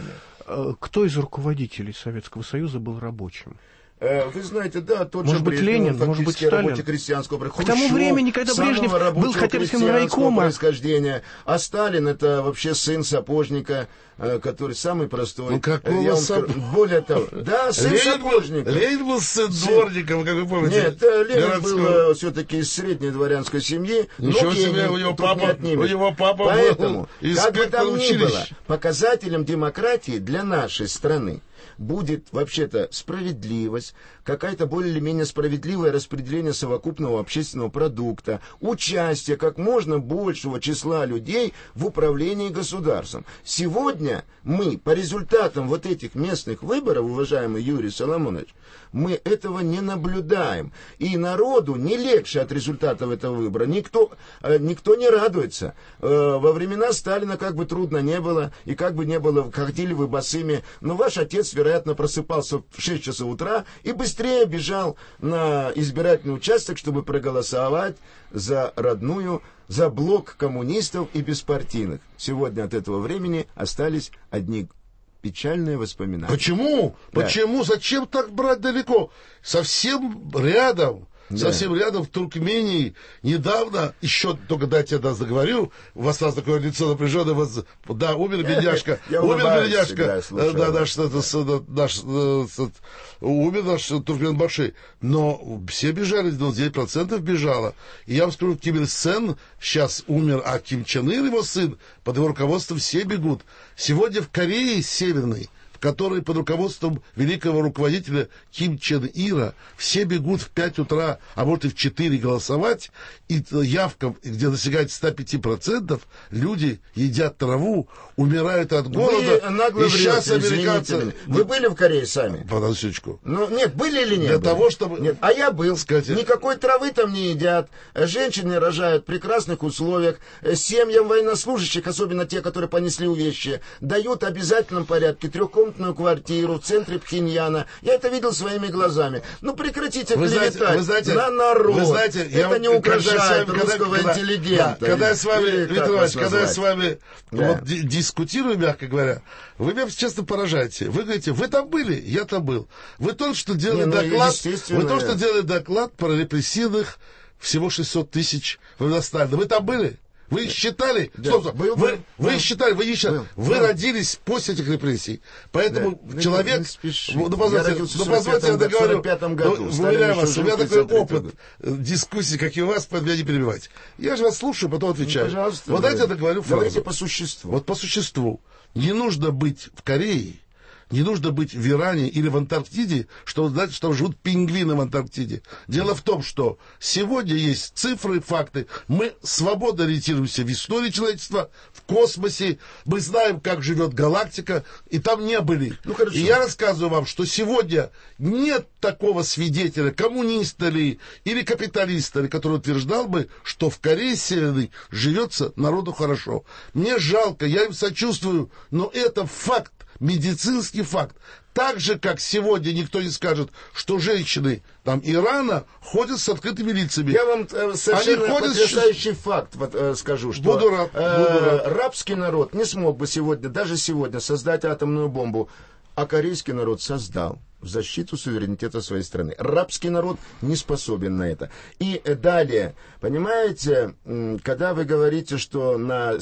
Кто из руководителей Советского Союза был рабочим? Вы знаете, да, тот может же быть, Брежнев, Ленин, может быть, Сталин. Крестьянского К тому времени, когда Брежнев был хотельским райкома. Происхождения, а Сталин это вообще сын сапожника, который самый простой. Ну, какого сап... Более того, да, сын Ленин сапожника. Был, Ленин был сын дворником, как вы помните. Нет, Ленин городского... был все-таки из средней дворянской семьи. Ничего но себе, у него папа, у него папа Поэтому, был из как бы там ни было, училища. показателем демократии для нашей страны будет вообще-то справедливость, какая-то более-менее справедливое распределение совокупного общественного продукта, участие как можно большего числа людей в управлении государством. Сегодня мы по результатам вот этих местных выборов, уважаемый Юрий Соломонович, мы этого не наблюдаем. И народу не легче от результатов этого выбора. Никто, никто не радуется. Во времена Сталина как бы трудно не было, и как бы не было, ходили вы босыми, но ваш отец, вероятно, просыпался в шесть часов утра и быстрее бежал на избирательный участок, чтобы проголосовать за родную, за блок коммунистов и беспартийных. Сегодня от этого времени остались одни печальные воспоминания. Почему? Да. Почему? Зачем так брать далеко? Совсем рядом Да. Совсем рядом, в Туркмении, недавно, еще только дайте я нас договорю, у вас сразу такое лицо напряженное, вот, да, умер бедняжка, умер бедняжка, да, наш, наш, умер наш Туркменбаши, но все бежали, девяносто девять процентов бежало. И я вам скажу, Ким Ир Сен сейчас умер, а Ким Чен Ир, его сын, под его руководством все бегут. Сегодня в Корее Северной, который под руководством великого руководителя Ким Чен Ира, все бегут в пять утра, а может и в четыре голосовать, и явка, где достигает ста пяти процентов, люди едят траву, умирают от голода. Вы нагло и врете, сейчас американцы... Вы были в Корее сами? Подождичку. Ну, нет, были или нет? Для были? того, чтобы... Нет. А я был. Скажите... Никакой травы там не едят, женщины рожают в прекрасных условиях, семьям военнослужащих, особенно те, которые понесли увечья, дают в обязательном порядке трехкомнатную квартиру в центре Пхеньяна. Я это видел своими глазами. Ну прекратите вы клеветать знаете, вы знаете, на народ. Вы знаете, это я, не угрожает когда, русского когда, интеллигента. Да, когда я с вами, Или, Виктор Иванович, когда я с вами да. вот, ди- дискутирую, мягко говоря, вы меня честно поражаете. Вы говорите, вы там были, я там был. Вы только что делали не, ну, доклад, вы только что делали доклад про репрессивных всего шестьсот тысяч в Иностранном. Вы там были? Вы считали, да, стоп, стоп, был, вы, был, вы был, считали, вы, не считали, был, вы был. родились после этих репрессий, поэтому да, человек, ну, ну позвольте, ну, позвольте я договорю, ну, уверяю вас, у меня такой опыт дискуссий, как и у вас, поэтому я не перебивайте. Я же вас слушаю, потом отвечаю. Ну, вот дайте я договорю фразу. Говорите по существу. Вот по существу. Не нужно быть в Корее, не нужно быть в Иране или в Антарктиде, чтобы знать, что живут пингвины в Антарктиде. Дело в том, что сегодня есть цифры, факты. Мы свободно ориентируемся в истории человечества, в космосе. Мы знаем, как живет галактика, и там не были. Ну, и я рассказываю вам, что сегодня нет такого свидетеля, коммуниста ли, или капиталиста ли, который утверждал бы, что в Корее Северной живется народу хорошо. Мне жалко, я им сочувствую, но это факт. Медицинский факт. Так же, как сегодня никто не скажет, что женщины там Ирана ходят с открытыми лицами. Я вам э, совершенно потрясающий с... факт вот, э, скажу, что буду рад, э, буду рад. рабский народ не смог бы сегодня, даже сегодня, создать атомную бомбу, а корейский народ создал в защиту суверенитета своей страны. Рабский народ не способен на это. И далее, понимаете, когда вы говорите, что на,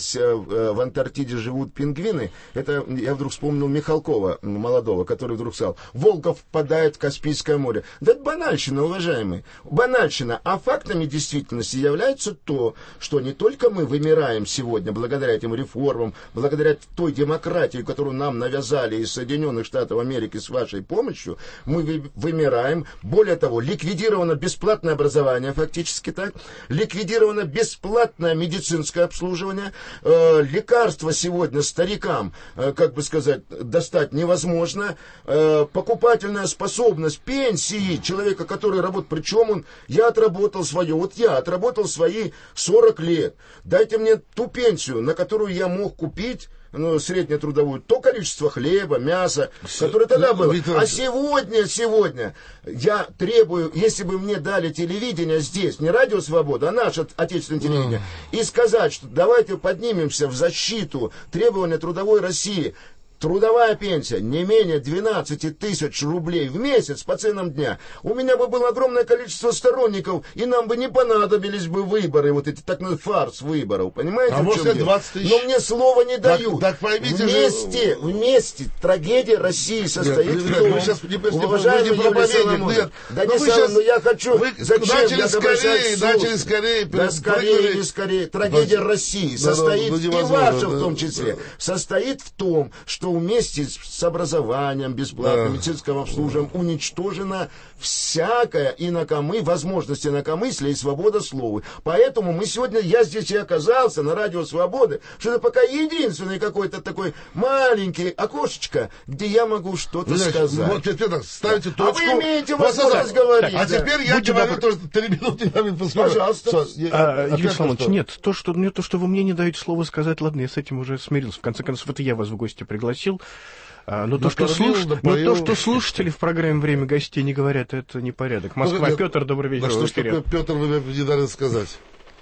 в Антарктиде живут пингвины, это я вдруг вспомнил Михалкова, молодого, который вдруг сказал, Волгов впадает в Каспийское море. Да это банальщина, уважаемые. Банальщина. А фактами действительности является то, что не только мы вымираем сегодня благодаря этим реформам, благодаря той демократии, которую нам навязали из Соединенных Штатов Америки с вашей помощью, мы вымираем. Более того, ликвидировано бесплатное образование, фактически так, ликвидировано бесплатное медицинское обслуживание, э, лекарства сегодня старикам, э, как бы сказать, достать невозможно, э, покупательная способность пенсии человека, который работает, причем он, я отработал свое, вот я отработал свои сорок лет, дайте мне ту пенсию, на которую я мог купить, ну, среднетрудовую, то количество хлеба, мяса, которое тогда было. А сегодня, сегодня я требую, если бы мне дали телевидение здесь, не Радио Свобода, а наше отечественное телевидение, и сказать, что давайте поднимемся в защиту требования трудовой России. Трудовая пенсия не менее двенадцать тысяч рублей в месяц по ценам дня. У меня бы было огромное количество сторонников, и нам бы не понадобились бы выборы, вот эти так называемый фарс выборов, понимаете? А может двадцать тысяч? Но мне слова не дают. Так, так поймите вместе, же... вместе трагедия России состоит нет, в том, вы сейчас не, не, уважаемый не проповедник, нет. Да но не сейчас, сам, но я хочу, вы зачем начали я скорее, начали скорее, да скорее, не скорее. Трагедия да, России да, состоит, да, и ваша да, в том числе, да. состоит в том, что вместе с с образованием бесплатным, да. медицинским обслуживанием уничтожена всякая инакомы, возможность инакомыслия и свобода слова. Поэтому мы сегодня, я здесь и оказался на Радио Свободы, что это пока единственный какой-то такой маленький окошечко, где я могу что-то Значит, сказать. Вот теперь ставите точку. А вы имеете возможность говорить. А теперь я говорю тоже три минуты. Пожалуйста. Юрий Соломонович, нет, то, что, не то, что вы мне не даете слово сказать, ладно, я с этим уже смирился. В конце концов, это я вас в гости пригласил. А, но, то, что слуш... но то, что слушатели в программе «Время гостей» не говорят, это непорядок. Москва, ну, Петр, добрый вечер. Да что ж такое, Петр, вы мне не дали сказать?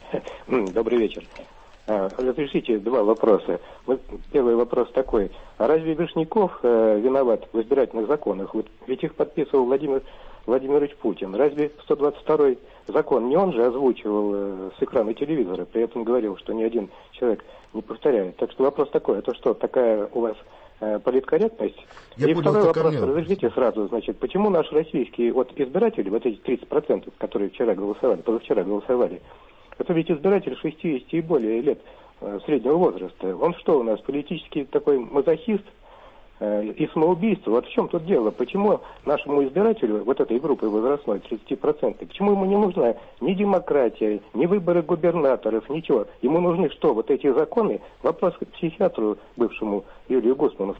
Добрый вечер. Разрешите два вопроса. Вот первый вопрос такой. А разве Вишняков э, виноват в избирательных законах? Вот ведь их подписывал Владимир Владимир Ильич Путин. Разве сто двадцать второй закон не он же озвучивал э, с экрана телевизора, при этом говорил, что ни один человек не повторяет. Так что вопрос такой, это что, такая у вас э, политкорректность? Я И понял, второй вопрос, мне. разрешите сразу, значит, почему наши российские вот избиратели, вот эти тридцать процентов, которые вчера голосовали, позавчера голосовали, это ведь избиратель шестидесяти и более лет э, среднего возраста. Он что у нас, политический такой мазохист э, и самоубийство? Вот в чем тут дело? Почему нашему избирателю, вот этой группы возрастной, тридцать процентов, почему ему не нужна ни демократия, ни выборы губернаторов, ничего? Ему нужны что, вот эти законы? Вопрос к психиатру бывшему Юрию Гусману.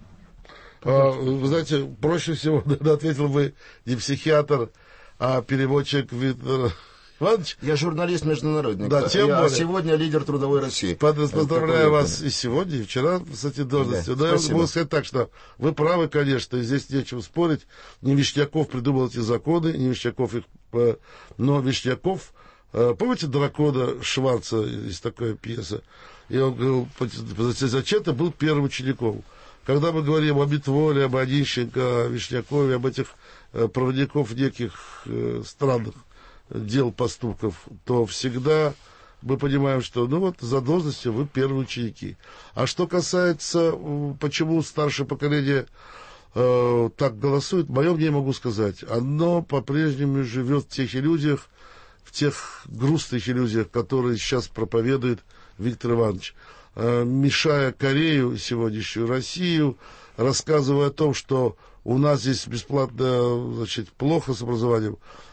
А, вы знаете, проще всего, наверное, ответил бы не психиатр, а переводчик Виктор Иванович. Я журналист-международник. Да, тем я более. сегодня лидер Трудовой России. Поздравляю вас и сегодня, и вчера, кстати, должностью. Да, Но я могу сказать так, что вы правы, конечно, и здесь нечего спорить. Не Вишняков придумал эти законы, не Вишняков их... Но Вишняков... Помните дракона Шварца, есть такая пьеса? И он говорил, зачем-то был первым учеником. Когда мы говорим о Битволе, об Онищенко, о Вишнякове, об этих проводников неких странных дел, поступков, то всегда мы понимаем, что ну вот за должностью вы первые ученики. А что касается, почему старшее поколение э, так голосует, мое мнение могу сказать, оно по-прежнему живет в тех иллюзиях, в тех грустных иллюзиях, которые сейчас проповедует Виктор Иванович, э, мешая Корею, сегодняшнюю Россию, рассказывая о том, что у нас здесь бесплатно, значит, плохо с образованием,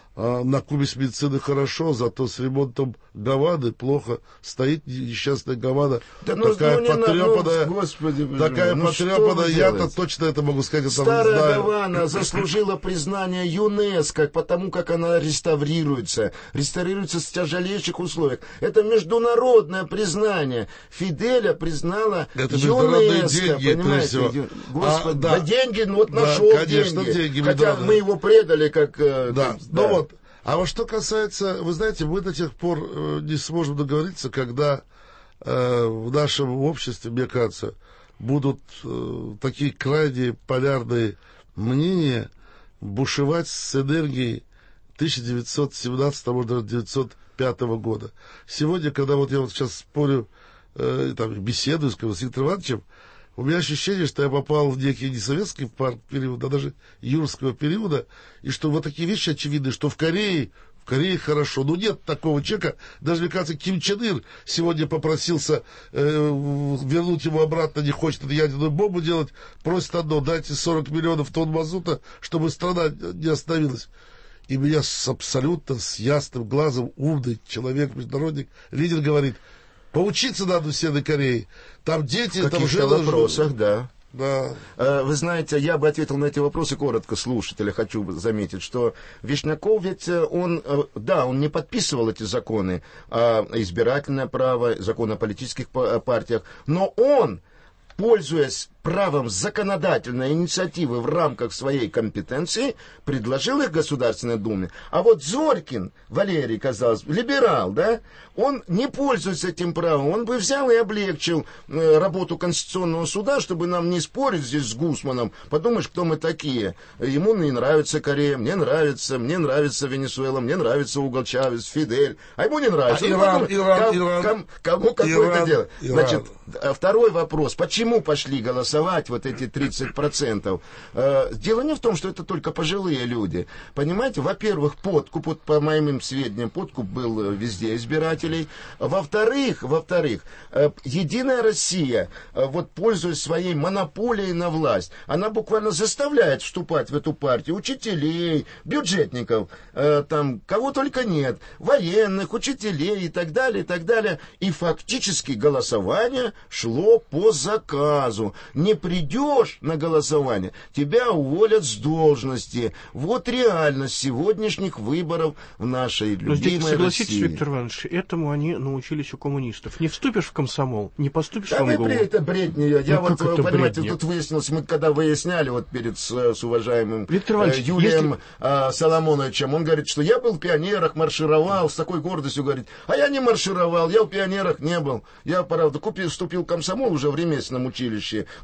на Кубе с медициной хорошо, зато с ремонтом Гаваны плохо. Стоит несчастная Гавана, да, ну, такая ну, потрепанная, ну, господи, такая ну, потрепанная, я-то точно это могу сказать. Старая знаю. Гавана заслужила признание ЮНЕСКО, потому как она реставрируется. Реставрируется в тяжелейших условиях. Это международное признание. Фиделя признала это ЮНЕСКо, деньги, понимаете? Господи, а, да. да деньги, ну вот да, нашел конечно, деньги. деньги Хотя мы его предали как... Да, да. Ну вот. А вот что касается, вы знаете, мы до тех пор э, не сможем договориться, когда э, в нашем обществе, мне кажется, будут э, такие крайне полярные мнения бушевать с энергией тысяча девятьсот семнадцатого, может, тысяча девятьсот пятого года. Сегодня, когда вот я вот сейчас спорю, э, там, беседую с Виктором Ивановичем, у меня ощущение, что я попал в некий не советский период, а даже юрского периода, и что вот такие вещи очевидны, что в Корее, в Корее хорошо. Но нет такого человека, даже, мне кажется, Ким Чен Ир сегодня попросился э, вернуть ему обратно, не хочет эту ядерную бомбу делать, просит одно, дайте сорок миллионов тонн мазута, чтобы страна не остановилась. И меня с абсолютно с ясным глазом умный человек, международник, лидер говорит, поучиться надо в Северной Корее. Там дети, в там жены... В вопросах, да. Да. Вы знаете, я бы ответил на эти вопросы коротко, слушателя. Хочу заметить, что Вишняков ведь он, да, он не подписывал эти законы, избирательное право, закон о политических партиях, но он, пользуясь правом законодательной инициативы в рамках своей компетенции, предложил их Государственной Думе. А вот Зорькин, Валерий, казалось, либерал, да, он не пользуется этим правом, он бы взял и облегчил э, работу Конституционного суда, чтобы нам не спорить здесь с Гусманом. Подумаешь, кто мы такие? Ему не нравится Корея, мне нравится, мне нравится Венесуэла, мне нравится Уго Чавес, Фидель, а ему не нравится. А ну, Иран, подумай, Иран, ком, Иран, ком, кому какое-то Иран, дело. Иран. Значит, второй вопрос. Почему пошли голосовать вот эти тридцать процентов? Дело не в том, что это только пожилые люди. Понимаете, во-первых, подкуп, вот по моим сведениям, подкуп был везде избирателей. Во-вторых, во-вторых, Единая Россия, вот пользуясь своей монополией на власть, она буквально заставляет вступать в эту партию учителей, бюджетников, там, кого только нет, военных, учителей и так далее, и так далее. И фактически голосование шло по заказу. Не придешь на голосование, тебя уволят с должности. Вот реальность сегодняшних выборов в нашей любимой России. Но здесь, согласитесь, России. Виктор Иванович, этому они научились у коммунистов. Не вступишь в комсомол, не поступишь да в МГУ. Да это бредни. Я ну, вот, понимаете, бредни? Тут выяснилось, мы когда выясняли вот перед с, с уважаемым Виктор Иванович, э, Юлием если... э, Соломоновичем, он говорит, что я был в пионерах, маршировал, с такой гордостью говорит, а я не маршировал, я в пионерах не был. Я, правда, купил, вступил в комсомол уже в ремесленном училище.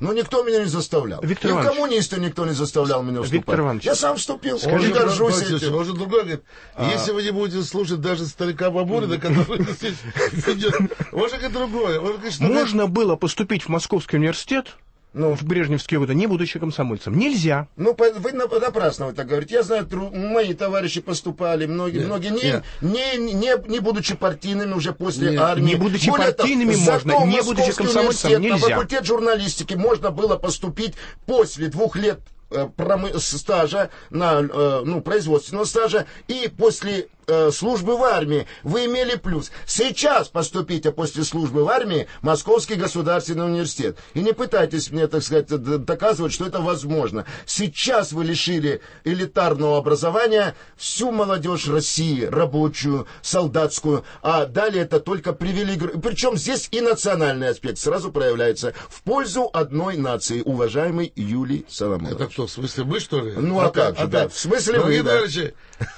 Но никто меня не заставлял. Виктор и Иванович, коммунисты никто не заставлял меня вступать. Виктор Иванович, я сам вступил, Скажи, и горжусь он, этим. Он же другой говорит, а... если вы не будете слушать даже старика Бабурина, который здесь ведет, может, это другое. Можно было поступить в Московский университет, ну, в Брежневские годы, не будучи комсомольцем. Нельзя. Ну, вы напрасно вы так говорите. Я знаю, мои товарищи поступали, многие, нет, многие не, не, не, не будучи партийными уже после нет, армии. Не будучи Более партийными того, можно, не будучи комсомольцем нельзя. На факультет журналистики можно было поступить после двух лет стажа, на, ну, производственного стажа, и после э, службы в армии вы имели плюс. Сейчас поступите после службы в армии в Московский государственный университет. И не пытайтесь мне, так сказать, доказывать, что это возможно. Сейчас вы лишили элитарного образования всю молодежь России, рабочую, солдатскую, а далее это только привилегия. Причем здесь и национальный аспект сразу проявляется в пользу одной нации, уважаемый Юлий Соломонович. Это кто? В смысле, мы, что ли? Ну, а, а как же, а да. В смысле, вы, да. Товарищи,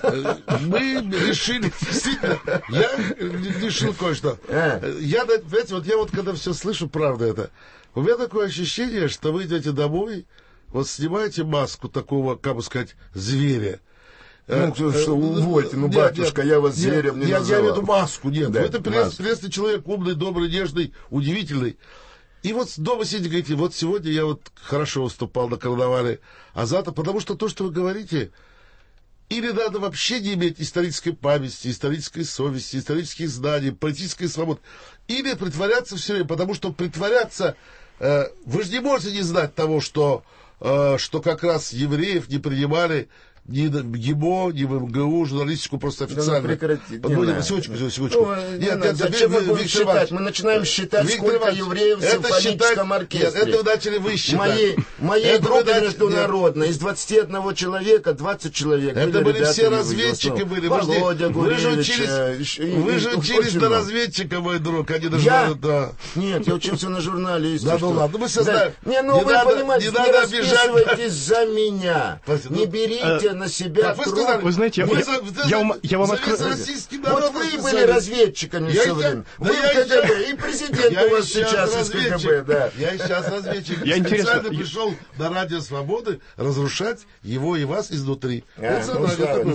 мы решили, действительно, я решил кое-что. Я, понимаете, вот я вот когда все слышу, правда это, у меня такое ощущение, что вы идете домой, вот снимаете маску такого, как бы сказать, зверя. Ну, что, что увольте, ну, нет, батюшка, нет, я вас зверем не я, называл. Я имею в виду маску, нет. Да, это прелестный человек, умный, добрый, нежный, удивительный. И вот дома сидите, говорите, вот сегодня я вот хорошо выступал на карнавале, а завтра, потому что то, что вы говорите, или надо вообще не иметь исторической памяти, исторической совести, исторических знаний, политической свободы, или притворяться все время, потому что притворяться, э, вы же не можете не знать того, что, э, что как раз евреев не принимали ни в ГИМО, ни в МГУ, журналистику просто официально. Да, ну, Подумайте, секундочку, секундочку. Ну, нет, нет, нет, зачем мы будем считать? Мы начинаем считать, Виктор сколько Иванович, евреев в симфоническом оркестре. Нет, это вы начали вы считать. Моей, моей группе международной из двадцати одного человека двадцать человек. Это были, были все разведчики были. Володя вы же учились, вы же учились на разведчика, мой друг, а не на журналиста. Да. Нет, я учился на журналисте. Да, ну ладно, мы все знаем. Не, ну вы понимаете, не расписывайтесь за меня. Не берите на себя как вы, сказали, вы знаете, я, вы, я, за, я, я, я вам открою. Вот вы были разведчиками я все время. Вы да в КГБ, я, и президент я у вас сейчас из КГБ, да. Я сейчас разведчик. Я специально пришел на Радио Свободы разрушать его и вас изнутри. А, вот ну,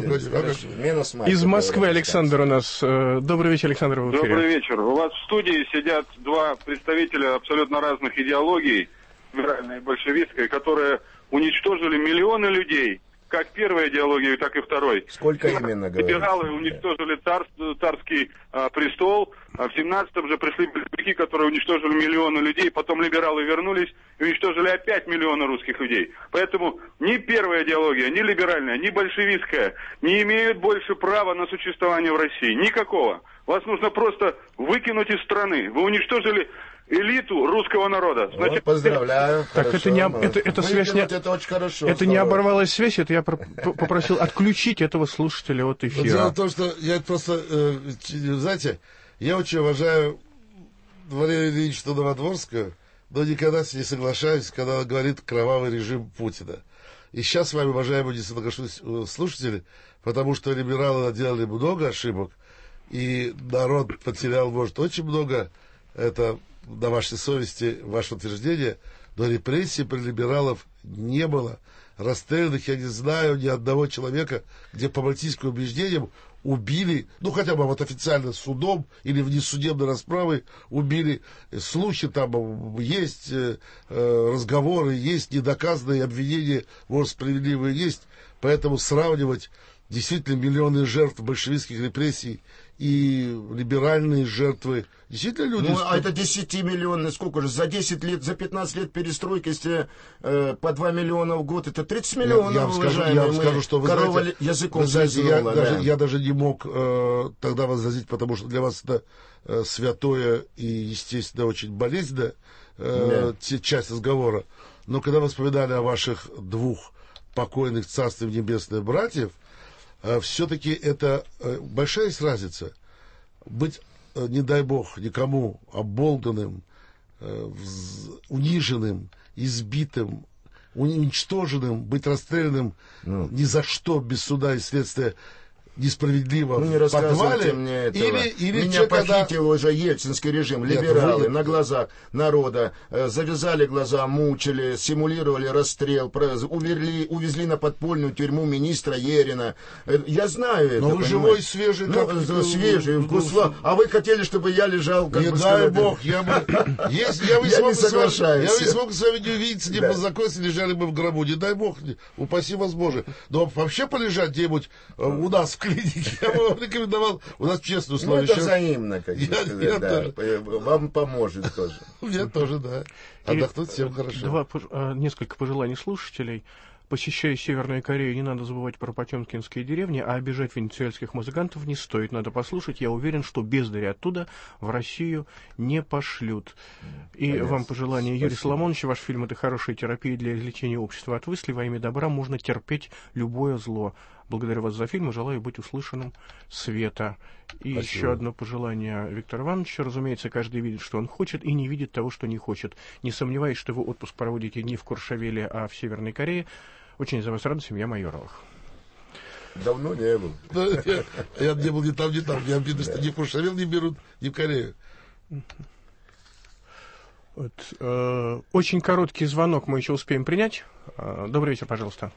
такой, из Москвы Александр у нас. Добрый вечер, Александр. Добрый вечер. У вас в студии сидят два представителя абсолютно разных идеологий, либеральной и большевистской, которые уничтожили миллионы людей. Как первая идеология, так и второй. Сколько именно, говорите? Либералы уничтожили цар, царский а, престол, а в семнадцатом же пришли большевики, которые уничтожили миллионы людей, потом либералы вернулись и уничтожили опять миллионы русских людей. Поэтому ни первая идеология, ни либеральная, ни большевистская не имеют больше права на существование в России. Никакого. Вас нужно просто выкинуть из страны. Вы уничтожили элиту русского народа. Значит, вот, поздравляю. Так хорошо, это не это, это связь не это очень хорошо. Это не оборвалась связь, это я попросил отключить этого слушателя от эфира. Вот дело в том, что я просто, э, знаете, я очень уважаю Валерия Ильича Новодворского, но никогда с ней не соглашаюсь, когда она говорит кровавый режим Путина. И сейчас с вами, уважаемые, не соглашусь слушатели, потому что либералы наделали много ошибок, и народ потерял, может, очень много. Это на вашей совести, ваше утверждение, но репрессий при либералов не было. Расстрелянных я не знаю ни одного человека, где по политическим убеждениям убили, ну хотя бы вот официально судом или внесудебной расправой убили. Слухи там есть, э, разговоры есть, недоказанные обвинения, может, справедливые есть. Поэтому сравнивать действительно миллионы жертв большевистских репрессий и либеральные жертвы. Действительно люди... Ну, а это десятимиллионные, сколько же, за десять лет, за пятнадцать лет перестройки, если э, по два миллиона в год, это тридцать миллионов, я, я скажу, я вам скажу, что вы корова знаете, языком вы знаете, я, да. даже, я даже не мог э, тогда возразить, потому что для вас это э, святое и, естественно, очень болезненная э, yeah. часть разговора. Но когда вы вспоминали о ваших двух покойных Царствием Небесных братьев, все-таки это большая есть разница. Быть, не дай бог, никому оболганным, униженным, избитым, уничтоженным, быть расстрелянным ну. ни за что, без суда и следствия. несправедливо ну, не в подвале. Мне этого. Или, или Меня человек, похитил когда... уже ельцинский режим, либералы Нет, на глазах народа э, завязали глаза, мучили, симулировали расстрел, про, увезли, увезли на подпольную тюрьму министра Ерина. Э, я знаю это. Но вы живой, свежий. Ну, как, свежий. Гусла. А вы хотели, чтобы я лежал, как не бы дай сказать, бог, я бы... Если я я не соглашаюсь. Я не смог с вами не увидеться, не познакомиться, лежали бы в гробу. Не дай бог, упаси вас Боже. Но вообще полежать где-нибудь э, у нас в клинике, я бы вам рекомендовал. У нас честные условия. Ну, это взаимно, как бы сказать, я да. Тоже. Вам поможет тоже. Мне тоже, да. Отдохнуть всем хорошо. Два, несколько пожеланий слушателей. Посещая Северную Корею, не надо забывать про потемкинские деревни, а обижать венесуэльских музыкантов не стоит. Надо послушать. Я уверен, что бездари оттуда в Россию не пошлют. И Понятно. Вам пожелание, Юрий Соломонович, ваш фильм — это хорошая терапия для излечения общества от мыслей. Во имя добра можно терпеть любое зло. Благодарю вас за фильм и желаю быть услышанным Света. И Спасибо. Еще одно пожелание Виктора Ивановича. Разумеется, каждый видит, что он хочет, и не видит того, что не хочет. Не сомневаюсь, что вы отпуск проводите не в Куршавеле, а в Северной Корее. Очень за вас рада, семья Майоровых. Давно не был. Я не был ни там, ни там. Я видно, что ни в Куршавел не берут, ни в Корею. Вот, э, очень короткий звонок мы еще успеем принять. Э, добрый вечер, пожалуйста.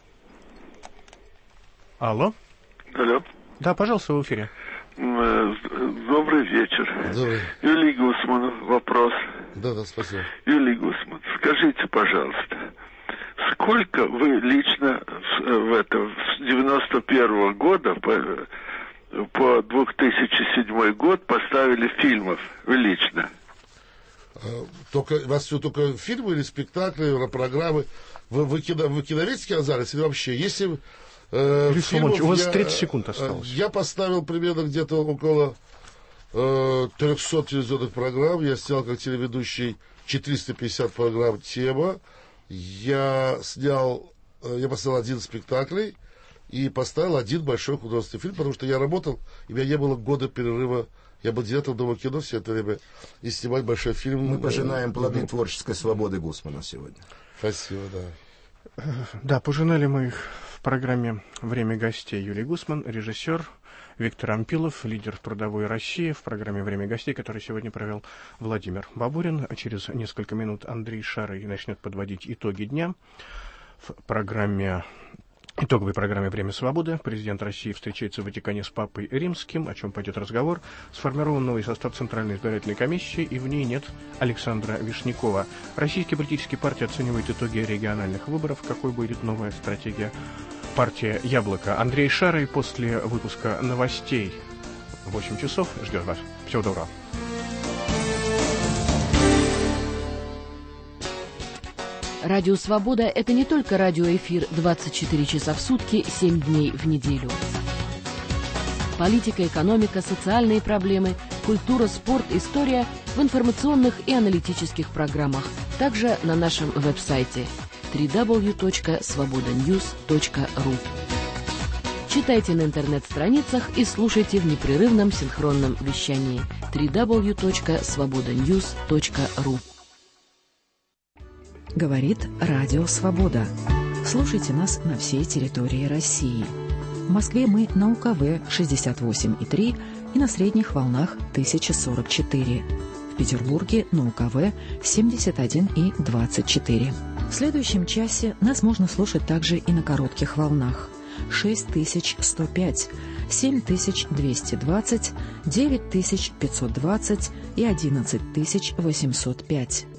Алло. Алло. Да, пожалуйста, в эфире. Добрый вечер. Добрый. Юлий Гусман, вопрос. Да, да, спасибо. Юлий Гусман, скажите, пожалуйста, сколько вы лично в это, с девяносто первого года по, по две тысячи седьмой год поставили фильмов? Вы лично? Только, у вас все только фильмы или спектакли, программы? Вы, вы, кино, вы киноведчески оказались или вообще? Если... Э, фильмов, у вас я, тридцать секунд осталось. Я поставил примерно где-то около э, трехсот телевизионных программ. Я снял как телеведущий четыреста пятьдесят программ «Тема». Я снял, э, я поставил один спектакль и поставил один большой художественный фильм, потому что я работал, и у меня не было года перерыва. Я был директором Дома кино все это время, и снимать большой фильм. Мы пожинаем плоды творческой свободы Гусмана сегодня. Спасибо, да. Да, пожинали мы их в программе «Время гостей». Юлий Гусман, режиссер, Виктор Ампилов, лидер трудовой России, в программе «Время гостей», который сегодня провел Владимир Бабурин. А через несколько минут Андрей Шарый начнет подводить итоги дня в программе... итоговой программе «Время свободы». Президент России встречается в Ватикане с Папой Римским, о чем пойдет разговор. Сформирован новый состав Центральной избирательной комиссии, и в ней нет Александра Вишнякова. Российские политические партии оценивают итоги региональных выборов. Какой будет новая стратегия партии «Яблоко». Андрей Шарый после выпуска новостей в восемь часов ждет вас. Всего доброго. Радио «Свобода» — это не только радиоэфир двадцать четыре часа в сутки, семь дней в неделю. Политика, экономика, социальные проблемы, культура, спорт, история в информационных и аналитических программах. Также на нашем веб-сайте дабл ю дабл ю дабл ю точка свобода ньюс точка ру. Читайте на интернет-страницах и слушайте в непрерывном синхронном вещании дабл ю дабл ю дабл ю точка свобода ньюс точка ру. Говорит Радио Свобода. Слушайте нас на всей территории России. В Москве мы на УКВ шестьдесят восемь и три и на средних волнах тысяча сорок четыре. В Петербурге на УКВ семьдесят один и двадцать четыре. В следующем часе нас можно слушать также и на коротких волнах шесть тысяч сто пять, семь тысяч двести двадцать, девять тысяч пятьсот двадцать и одиннадцать тысяч восемьсот пять.